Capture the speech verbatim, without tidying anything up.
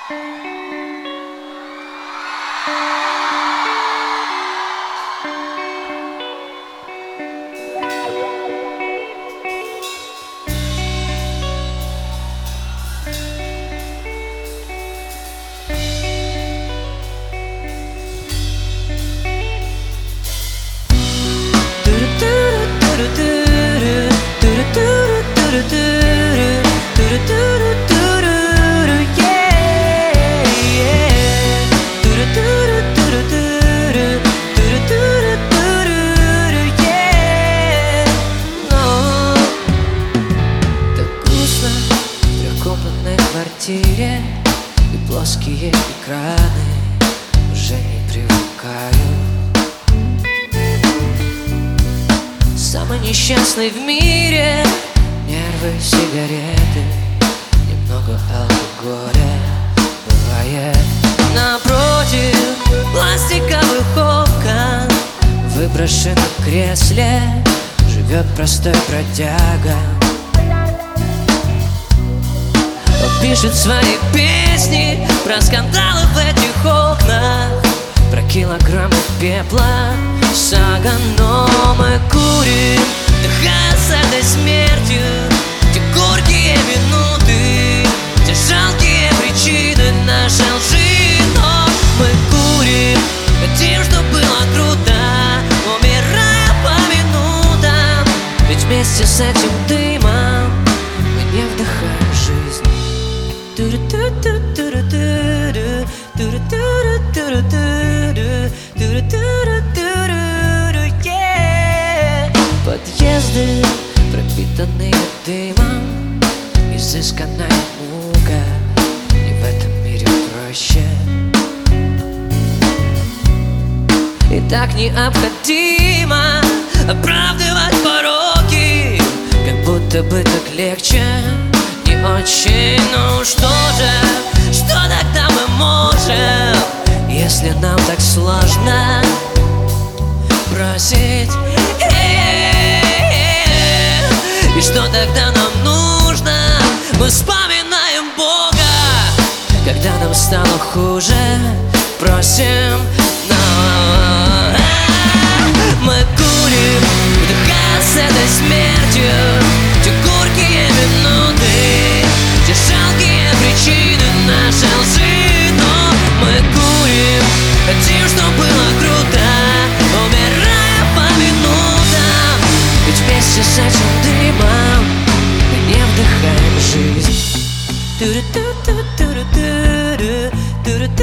И плоские экраны уже не привыкаю. Самый несчастный в мире, нервы, сигареты, немного алкоголя бывает. Напротив пластиковых окон в выброшенном кресле живет простой бродяга. Он пишет свои песни про скандалы в этих окнах, про килограммы пепла, саганом и курим, дыхая с этой смертью. Те горькие минуты, те жалкие причины нашей лжи. Но мы курим, хотим, чтоб было круто, умирая по минутам. Ведь вместе с этим дымом мы не вдыхаем жизнь. Подъезды, пропитанные дымом, изысканная мука, и в этом мире проще. И так необходимо оправдывать пороки, как будто бы так легче. Не очень, ну что же, что тогда мы можем, если нам так сложно просить? И что тогда нам нужно? Мы вспоминаем Бога, когда нам стало хуже, просим. Но мы курим, вдыхая с этой смертью те горькие минуты, те жалкие причины нашей лжи. Но мы курим, хотим, чтоб было круто, умирая по минутам. Ведь вместе с этим дымом мы не вдыхаем жизнь.